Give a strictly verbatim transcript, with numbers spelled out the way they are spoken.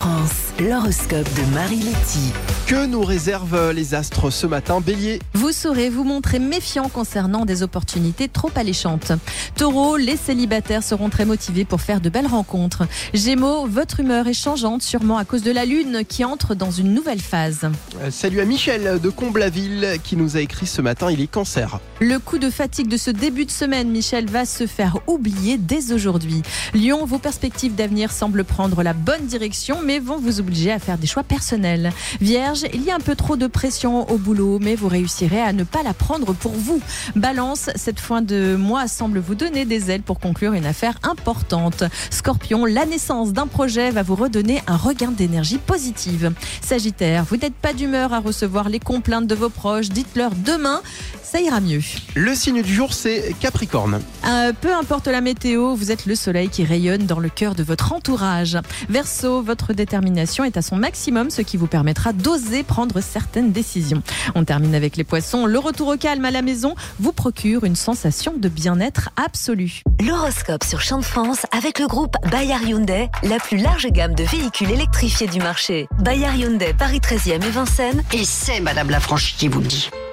France, l'horoscope de Marie Letty. Que nous réservent les astres ce matin, Bélier? Vous saurez vous montrer méfiant concernant des opportunités trop alléchantes. Taureau, les célibataires seront très motivés pour faire de belles rencontres. Gémeaux, votre humeur est changeante, sûrement à cause de la lune qui entre dans une nouvelle phase. Euh, Salut à Michel de Comblaville qui nous a écrit ce matin, il est Cancer. Le coup de fatigue de ce début de semaine, Michel, va se faire oublier dès aujourd'hui. Lion, vos perspectives d'avenir semblent prendre la bonne direction, mais vont vous obliger à faire des choix personnels. Vierge, il y a un peu trop de pression au boulot, mais vous réussirez à ne pas la prendre pour vous. Balance, cette fin de mois semble vous donner des ailes pour conclure une affaire importante. Scorpion, la naissance d'un projet va vous redonner un regain d'énergie positive. Sagittaire, vous n'êtes pas d'humeur à recevoir les complaintes de vos proches, dites-leur demain, ça ira mieux. Le signe du jour, c'est Capricorne. Euh, peu importe la météo, vous êtes le soleil qui rayonne dans le cœur de votre entourage. Verseau, votre détermination est à son maximum, ce qui vous permettra d'oser prendre certaines décisions. On termine avec les poissons. Le retour au calme à la maison vous procure une sensation de bien-être absolu. L'horoscope sur Champ de France avec le groupe Bayard Hyundai, la plus large gamme de véhicules électrifiés du marché. Bayard Hyundai, Paris treizième et Vincennes. Et c'est Madame Lafranchi qui vous le dit.